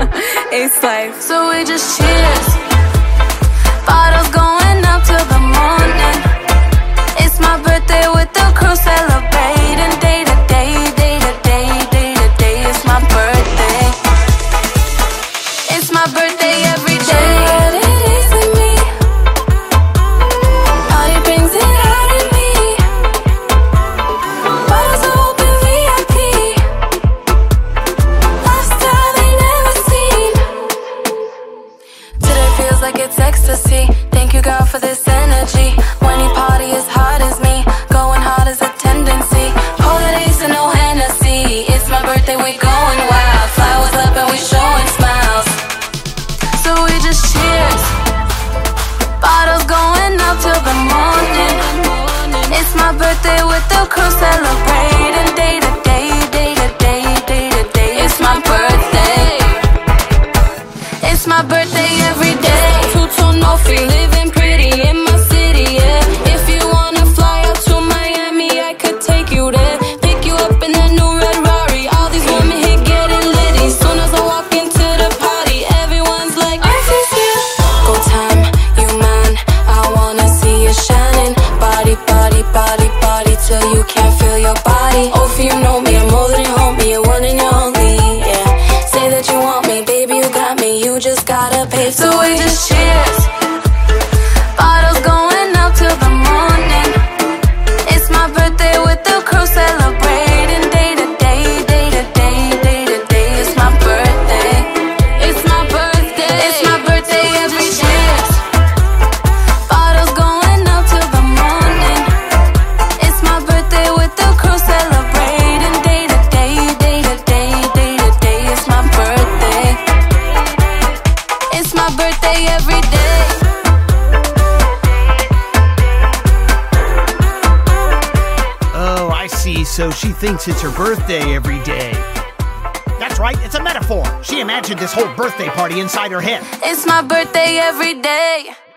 It's life. So we just cheers. Bottles going up till the morning. It's my birthday with the crew celebrating. Day to day, day to day, day to day. It's my birthday. It's my birthday every day. But it isn't me. Party brings it out in me. Bottles are open VIP. Lifestyle they never seen. Today feels like it's ecstasy. Thank you, God, for this energy. When you party as hard as me, going hard is a tendency. Polar days and no Hennessy. It's my birthday, we going wild. Flowers up and we showing smiles. So we just cheers. Bottles going up till the morning. It's my birthday with the crew celebrating. Day to day, day to day, day to day. It's my birthday. It's my birthday every day. Two-tone Morphe, living pretty in my city, yeah. If you wanna fly out to Miami, I could take you there. Pick you up in that new red Rari. All these women here getting litty. Soon as I walk into the party, everyone's like, I feel you. Go time, you mine. I wanna see you shining. Body, body, body, body till you can't feel your body. Oh, if you know me, I'm more than your homie. You're one and you're only, yeah. Say that you want me, baby, you got me. You just gotta pay. So we just cheers. Bottles going up till the morning. It's my birthday with the crew celebrating. Day to day, day to day, day to day. It's my birthday. It's my birthday. It's my birthday every cheers. Bottles going up till the morning. It's my birthday with the crew celebrating. Day to day, day to day, day to day. It's my birthday. It's my birthday every day. Oh, I see. So she thinks it's her birthday every day. That's right, it's a metaphor. She imagined this whole birthday party inside her head. It's my birthday every day.